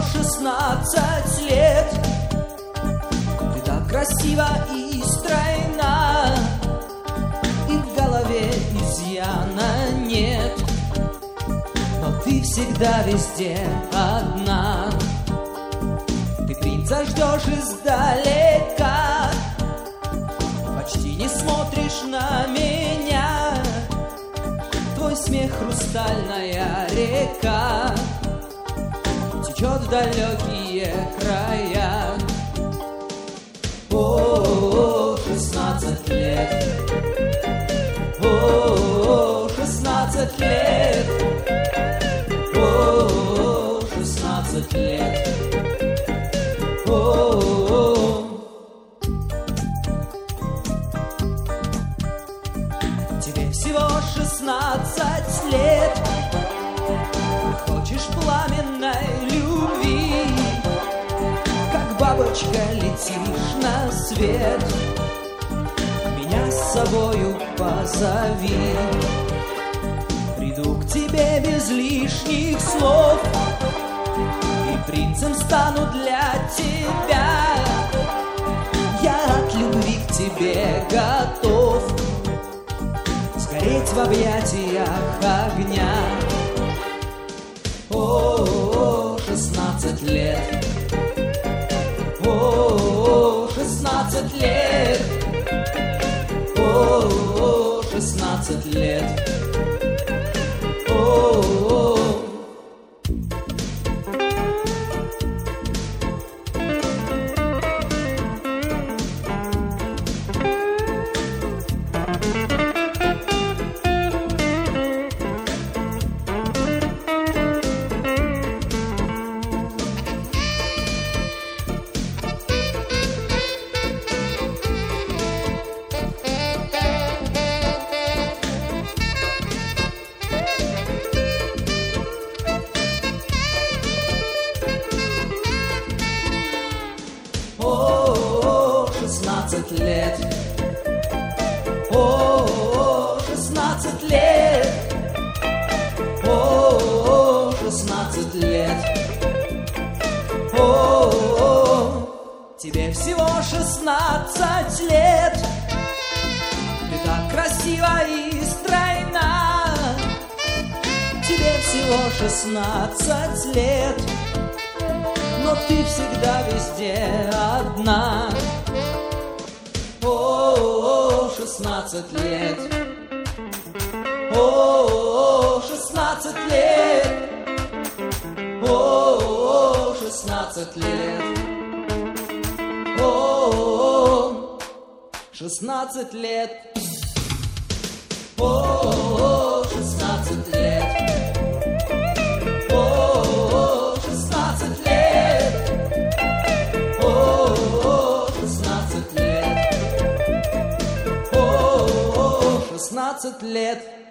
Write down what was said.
16 лет. Ты так красива и стройна, и в голове изъяна нет, но ты всегда везде одна. Ты принца ждешь издалека, почти не смотришь на меня. Твой смех — хрустальная река, течет в далекие края. О, 16 лет, о, 16 лет, о, 16 лет, о. Тебе всего 16 лет, хочешь пламенной любви, как бабочка летишь на свет. Меня с собою позови, приду к тебе без лишних слов, и принцем стану для тебя. Я от любви к тебе готов сгореть в объятиях огня. О, 16 лет, о, 16 лет, о, 16 лет, о. О, 16 лет, о, 16 лет, о, 16 лет, о, тебе всего 16 лет. Ты так красива и стройна, тебе всего 16 лет, но ты всегда везде одна. О, 16 лет, о, 16 лет, о, 16 лет, о, 16 лет, о, 16 лет, о, 16 лет, о, 16 лет, о, 16 лет.